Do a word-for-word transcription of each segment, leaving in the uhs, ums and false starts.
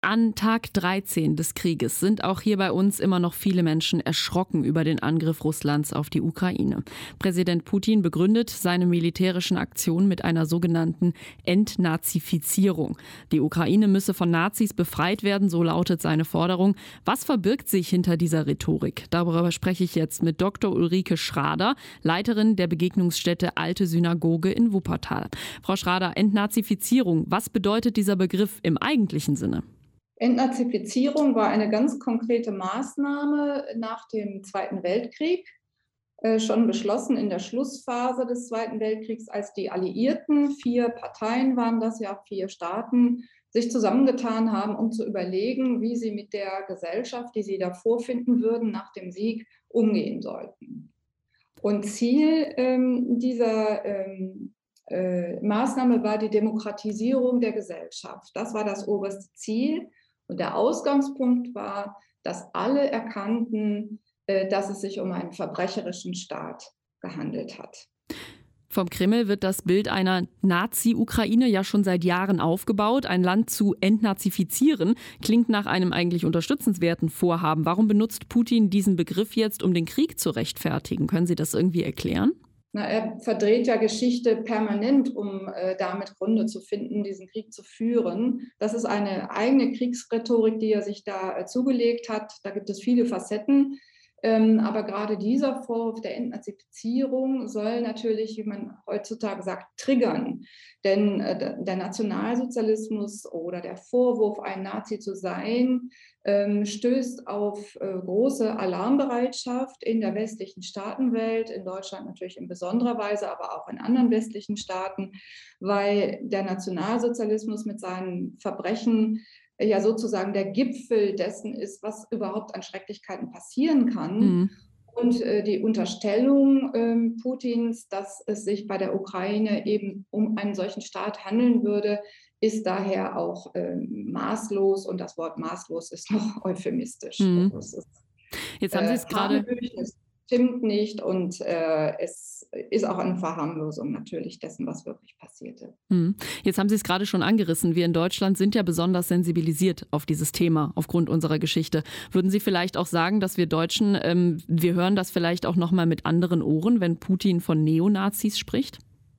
An Tag dreizehn des Krieges sind auch hier bei uns immer noch viele Menschen erschrocken über den Angriff Russlands auf die Ukraine. Präsident Putin begründet seine militärischen Aktionen mit einer sogenannten Entnazifizierung. Die Ukraine müsse von Nazis befreit werden, so lautet seine Forderung. Was verbirgt sich hinter dieser Rhetorik? Darüber spreche ich jetzt mit Doktor Ulrike Schrader, Leiterin der Begegnungsstätte Alte Synagoge in Wuppertal. Frau Schrader, Entnazifizierung, was bedeutet dieser Begriff im eigentlichen Sinne? Entnazifizierung war eine ganz konkrete Maßnahme nach dem Zweiten Weltkrieg, äh, schon beschlossen in der Schlussphase des Zweiten Weltkriegs, als die Alliierten, vier Parteien waren das ja, vier Staaten, sich zusammengetan haben, um zu überlegen, wie sie mit der Gesellschaft, die sie da vorfinden würden, nach dem Sieg umgehen sollten. Und Ziel ähm, dieser ähm, äh, Maßnahme war die Demokratisierung der Gesellschaft. Das war das oberste Ziel. Und der Ausgangspunkt war, dass alle erkannten, dass es sich um einen verbrecherischen Staat gehandelt hat. Vom Kreml wird das Bild einer Nazi-Ukraine ja schon seit Jahren aufgebaut. Ein Land zu entnazifizieren klingt nach einem eigentlich unterstützenswerten Vorhaben. Warum benutzt Putin diesen Begriff jetzt, um den Krieg zu rechtfertigen? Können Sie das irgendwie erklären? Na, er verdreht ja Geschichte permanent, um äh, damit Gründe zu finden, diesen Krieg zu führen. Das ist eine eigene Kriegsrhetorik, die er sich da äh, zugelegt hat. Da gibt es viele Facetten. Ähm, aber gerade dieser Vorwurf der Entnazifizierung soll natürlich, wie man heutzutage sagt, triggern. Denn äh, der Nationalsozialismus oder der Vorwurf, ein Nazi zu sein, ähm, stößt auf äh, große Alarmbereitschaft in der westlichen Staatenwelt, in Deutschland natürlich in besonderer Weise, aber auch in anderen westlichen Staaten, weil der Nationalsozialismus mit seinen Verbrechen ja sozusagen der Gipfel dessen ist, was überhaupt an Schrecklichkeiten passieren kann. Mhm. Und äh, die Unterstellung ähm, Putins, dass es sich bei der Ukraine eben um einen solchen Staat handeln würde, ist daher auch ähm, maßlos. Und das Wort maßlos ist noch euphemistisch. Mhm. Also es ist, Jetzt haben Sie es äh, gerade... Es stimmt nicht und äh, es ist auch eine Verharmlosung natürlich dessen, was wirklich passierte. Jetzt haben Sie es gerade schon angerissen. Wir in Deutschland sind ja besonders sensibilisiert auf dieses Thema aufgrund unserer Geschichte. Würden Sie vielleicht auch sagen, dass wir Deutschen, ähm, wir hören das vielleicht auch noch mal mit anderen Ohren, wenn Putin von Neonazis spricht?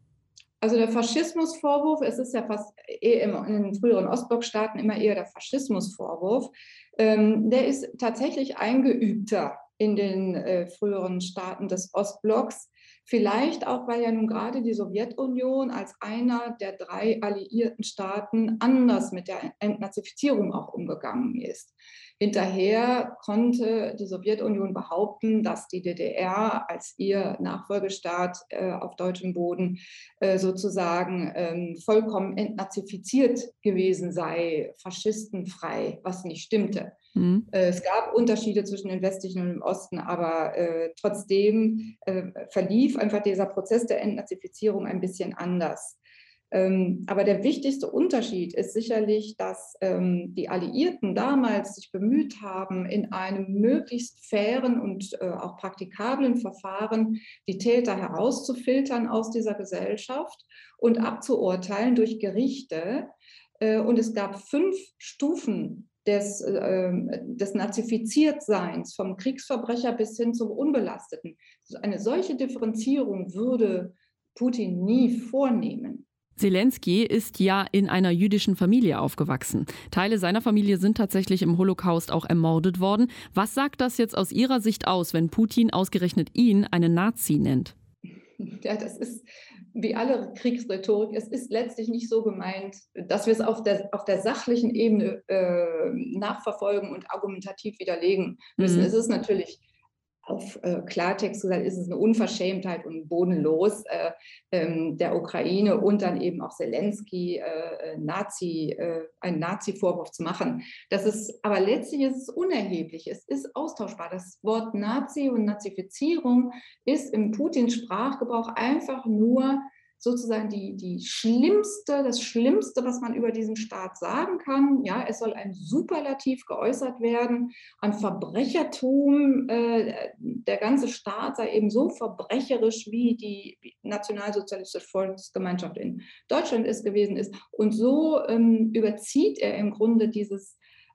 Also der Faschismusvorwurf, es ist ja fast eh in den früheren Ostblockstaaten immer eher der Faschismusvorwurf, ähm, der ist tatsächlich eingeübter in den äh, früheren Staaten des Ostblocks. Vielleicht auch, weil ja nun gerade die Sowjetunion als einer der drei alliierten Staaten anders mit der Entnazifizierung auch umgegangen ist. Hinterher konnte die Sowjetunion behaupten, dass die D D R als ihr Nachfolgestaat äh, auf deutschem Boden äh, sozusagen ähm, vollkommen entnazifiziert gewesen sei, faschistenfrei, was nicht stimmte. Mhm. Es gab Unterschiede zwischen dem Westlichen und dem Osten, aber äh, trotzdem äh, verlief einfach dieser Prozess der Entnazifizierung ein bisschen anders. Ähm, aber der wichtigste Unterschied ist sicherlich, dass ähm, die Alliierten damals sich bemüht haben, in einem möglichst fairen und äh, auch praktikablen Verfahren die Täter herauszufiltern aus dieser Gesellschaft und abzuurteilen durch Gerichte. Äh, und es gab fünf Stufen des, äh, des Nazifiziertseins, vom Kriegsverbrecher bis hin zum Unbelasteten. Eine solche Differenzierung würde Putin nie vornehmen. Zelensky ist ja in einer jüdischen Familie aufgewachsen. Teile seiner Familie sind tatsächlich im Holocaust auch ermordet worden. Was sagt das jetzt aus Ihrer Sicht aus, wenn Putin ausgerechnet ihn einen Nazi nennt? Ja, das ist wie alle Kriegsrhetorik. Es ist letztlich nicht so gemeint, dass wir es auf der, auf der sachlichen Ebene äh, nachverfolgen und argumentativ widerlegen müssen. Mhm. Es ist natürlich auf äh, Klartext gesagt, ist es eine Unverschämtheit und bodenlos äh, ähm, der Ukraine und dann eben auch Zelensky äh, Nazi, äh, einen Nazi-Vorwurf zu machen. Das ist, aber letztlich ist es unerheblich. Es ist austauschbar. Das Wort Nazi und Nazifizierung ist im Putins Sprachgebrauch einfach nur sozusagen die, die schlimmste, das Schlimmste, was man über diesen Staat sagen kann. Ja, es soll ein Superlativ geäußert werden an Verbrechertum. Äh, der ganze Staat sei eben so verbrecherisch, wie die nationalsozialistische Volksgemeinschaft in Deutschland es gewesen ist. Und so ähm, überzieht er im Grunde dieses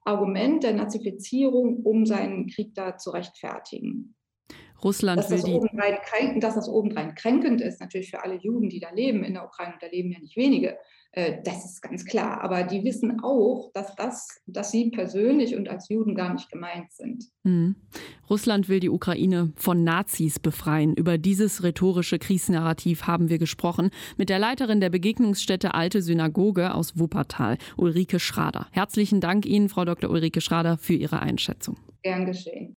Argument der Nazifizierung, um seinen Krieg da zu rechtfertigen. Russland dass will das die obendrein kränkend, dass das obendrein kränkend ist, natürlich für alle Juden, die da leben in der Ukraine, und da leben ja nicht wenige, äh, das ist ganz klar. Aber die wissen auch, dass, das, dass sie persönlich und als Juden gar nicht gemeint sind. Mhm. Russland will die Ukraine von Nazis befreien. Über dieses rhetorische Kriegsnarrativ haben wir gesprochen mit der Leiterin der Begegnungsstätte Alte Synagoge aus Wuppertal, Ulrike Schrader. Herzlichen Dank Ihnen, Frau Doktor Ulrike Schrader, für Ihre Einschätzung. Gern geschehen.